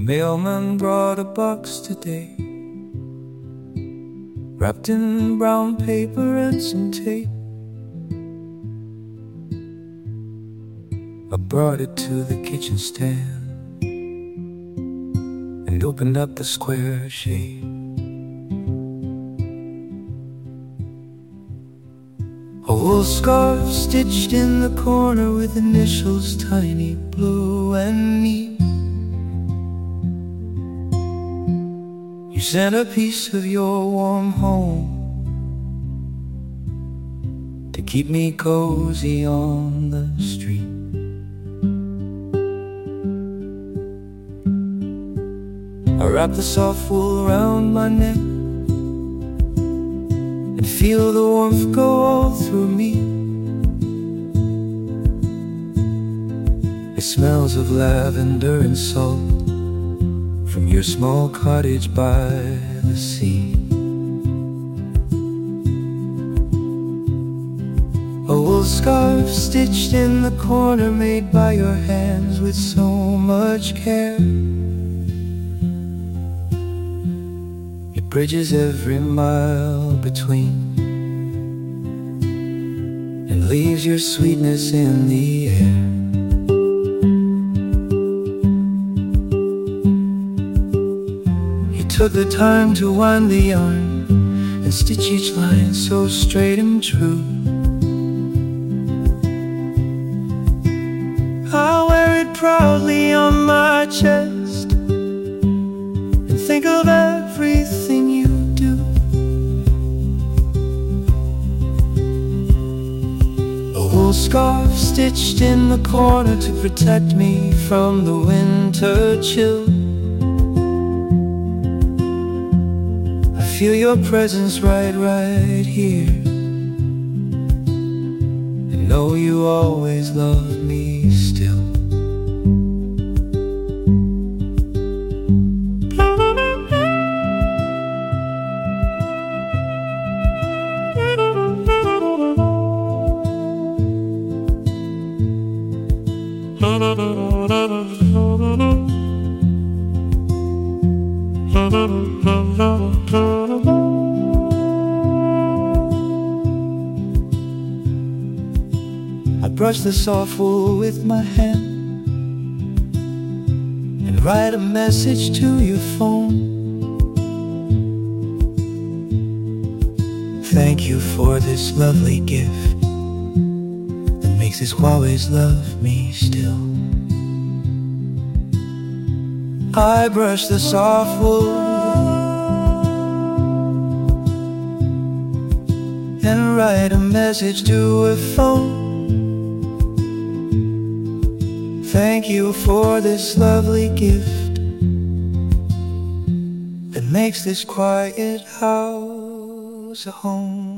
mailman brought a box today, wrapped in brown paper and some tape. I brought it to the kitchen stand and opened up the square shade. A wool scarf stitched in the corner with initials tiny, blue and neat. You sent a piece of your warm home to keep me cozy on the street. I wrap the soft wool around my neck and feel the warmth go all through me. It smells of lavender and salt from your small cottage by the sea. A wool scarf stitched in the corner, made by your hands with so much care. It bridges every mile between and leaves your sweetness in the air. Took the time to wind the yarn and stitch each line so straight and true. I'll wear it proudly on my chest and think of everything you do. A wool scarf stitched in the corner to protect me from the winter chill. Feel your presence right here, and know you always love me still. I brush the soft wool with my hand and write a message to your phone. Thank you for this lovely gift that makes us always love me still. I brush the soft wool and write a message to a phone. Thank you for this lovely gift that makes this quiet house a home.